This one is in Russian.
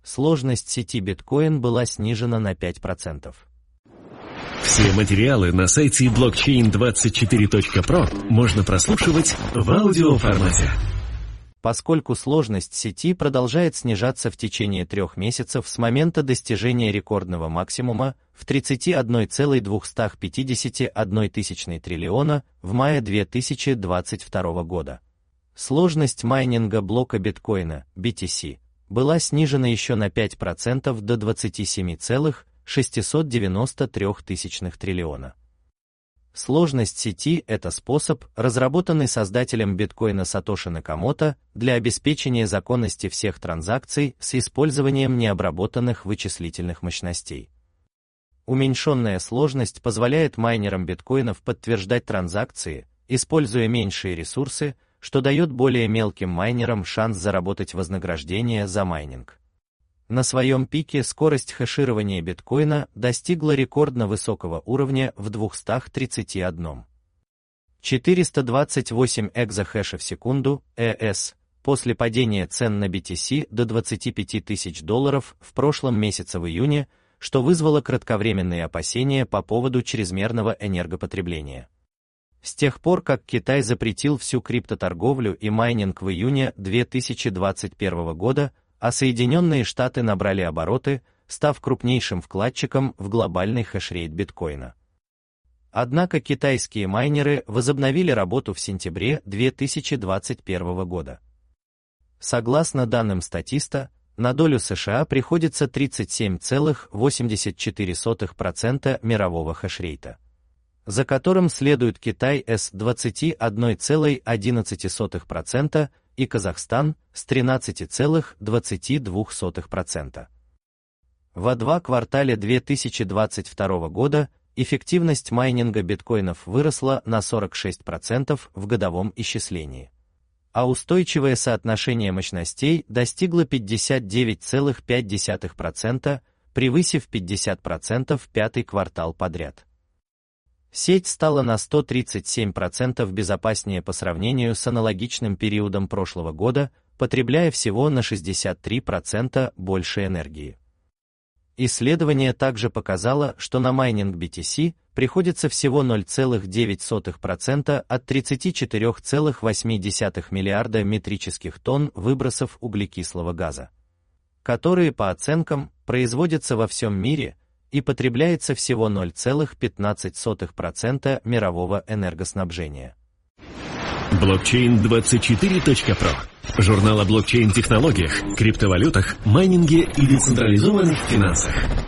сложность сети биткоин была снижена на 5%. Все материалы на сайте blockchain24.pro можно прослушивать в аудиоформате. Поскольку сложность сети продолжает снижаться в течение 3 месяцев с момента достижения рекордного максимума в 31,251 триллиона в мае 2022 года, сложность майнинга блока биткоина, BTC, была снижена еще на 5% до 27,693 триллиона. Сложность сети – это способ, разработанный создателем биткоина Сатоши Накамото для обеспечения законности всех транзакций с использованием необработанных вычислительных мощностей. Уменьшенная сложность позволяет майнерам биткоинов подтверждать транзакции, используя меньшие ресурсы, что дает более мелким майнерам шанс заработать вознаграждение за майнинг. На своем пике скорость хэширования биткоина достигла рекордно высокого уровня в 231,428 экзахэша в секунду, ЭС, после падения цен на BTC до $25 тысяч в прошлом месяце в июне, что вызвало кратковременные опасения по поводу чрезмерного энергопотребления. С тех пор, как Китай запретил всю криптоторговлю и майнинг в июне 2021 года, а Соединенные Штаты набрали обороты, став крупнейшим вкладчиком в глобальный хэшрейт биткоина. Однако китайские майнеры возобновили работу в сентябре 2021 года. Согласно данным статиста, на долю США приходится 37,84% мирового хэшрейта, за которым следует Китай с 21,11% и Казахстан с 13,22%. Во 2 квартала 2022 года эффективность майнинга биткоинов выросла на 46% в годовом исчислении, а устойчивое соотношение мощностей достигло 59,5%, превысив 50% в 5-й квартал подряд. Сеть стала на 137% безопаснее по сравнению с аналогичным периодом прошлого года, потребляя всего на 63% больше энергии. Исследование также показало, что на майнинг BTC приходится всего 0,9% от 34,8 миллиарда метрических тонн выбросов углекислого газа, которые, по оценкам, производятся во всем мире, и потребляется всего 0,15% мирового энергоснабжения. Blockchain24.pro. Журнал о блокчейн-технологиях, криптовалютах, майнинге и децентрализованных финансах.